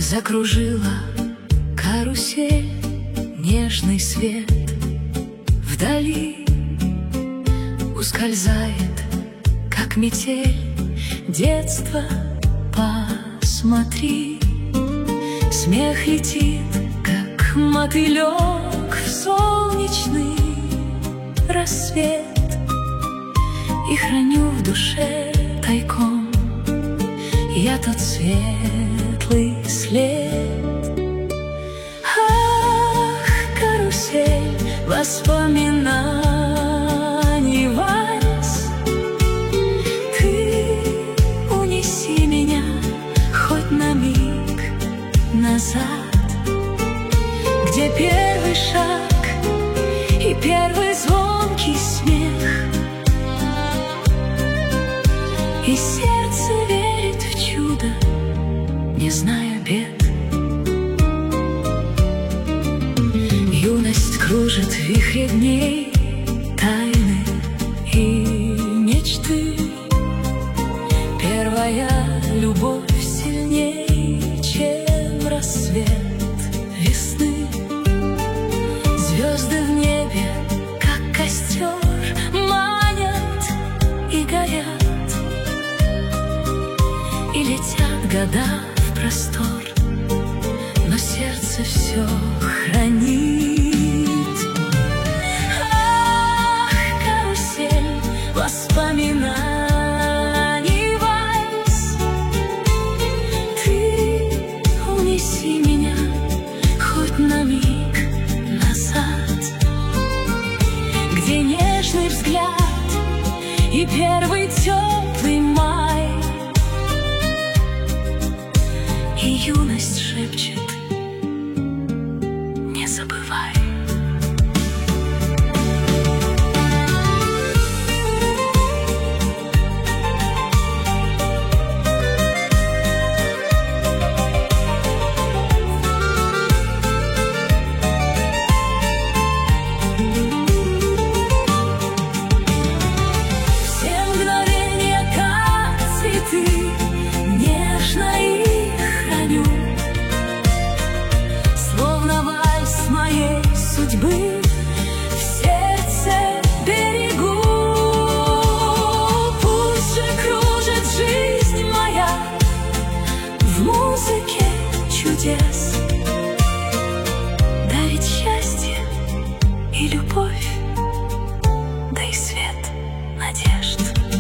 Закружила карусель нежный свет. Вдали ускользает, как метель, детство, посмотри. Смех летит, как мотылек в солнечный рассвет. И храню в душе тайком я тот светлый след. Ах, карусель воспоминаний, вальс, ты унеси меня хоть на миг назад, где первый шаг и первый звонкий смех, и сердце верит в чудо, не зная бед. Юность кружит в вихре дней, тайны и мечты. Первая любовь сильней, чем рассвет весны. Звезды в небе, как костер, манят и горят, и летят года в простор, но сердце все хранит. Ах, карусель воспоминаний, вальс, ты унеси меня хоть на миг назад, где нежный взгляд и первый теплый май, и юность шепчет: не забывай. Все мгновения, как цветы, нежно их храню, словно вальс моей судьбы в сердце берегу. Пусть же кружит жизнь моя в музыке чудес, дарит счастье и любовь, да и свет надежд.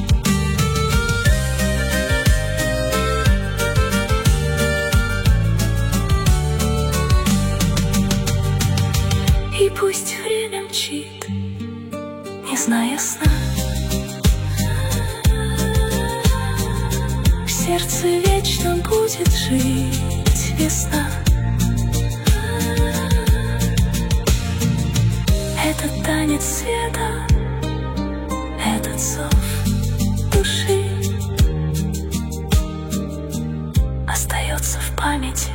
И пусть время мчит, не зная сна, в сердце вечно будет жить весна. Этот танец света, этот зов души остается в памяти